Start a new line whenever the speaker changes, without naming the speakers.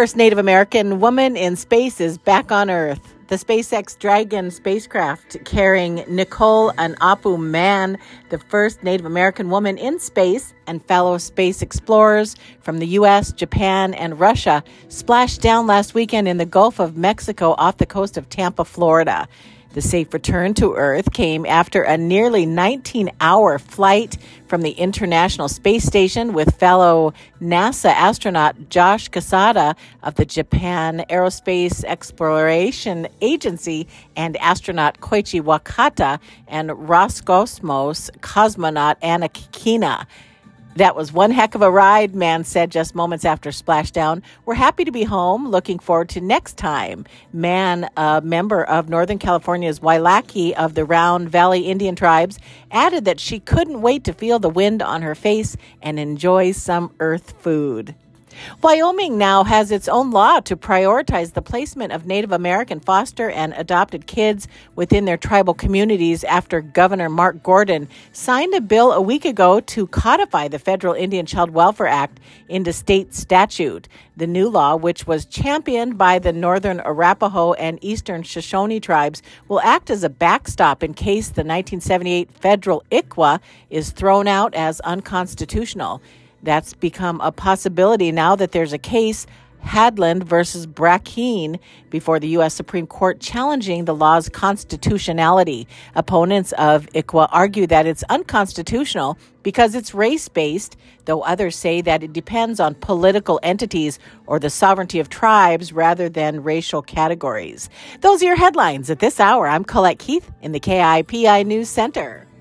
first Native American woman in space is back on Earth. The SpaceX Dragon spacecraft carrying Nicole Anapu Mann, the first Native American woman in space, and fellow space explorers from the U.S., Japan, and Russia splashed down last weekend in the Gulf of Mexico off the coast of Tampa, Florida. The safe return to Earth came after a nearly 19-hour flight from the International Space Station with fellow NASA astronaut Josh Cassada of the Japan Aerospace Exploration Agency and astronaut Koichi Wakata and Roscosmos cosmonaut Anna Kikina. That was one heck of a ride, Mann said just moments after splashdown. We're happy to be home, looking forward to next time. Mann, a member of Northern California's Wailaki of the Round Valley Indian tribes, added that she couldn't wait to feel the wind on her face and enjoy some earth food. Wyoming now has its own law to prioritize the placement of Native American foster and adopted kids within their tribal communities after Governor Mark Gordon signed a bill a week ago to codify the Federal Indian Child Welfare Act into state statute. The new law, which was championed by the Northern Arapaho and Eastern Shoshone tribes, will act as a backstop in case the 1978 federal ICWA is thrown out as unconstitutional. That's become a possibility now that there's a case, Hadland versus Brackeen, before the U.S. Supreme Court challenging the law's constitutionality. Opponents of ICWA argue that it's unconstitutional because it's race-based, though others say that it depends on political entities or the sovereignty of tribes rather than racial categories. Those are your headlines at this hour. I'm Colette Keith in the KIPI News Center.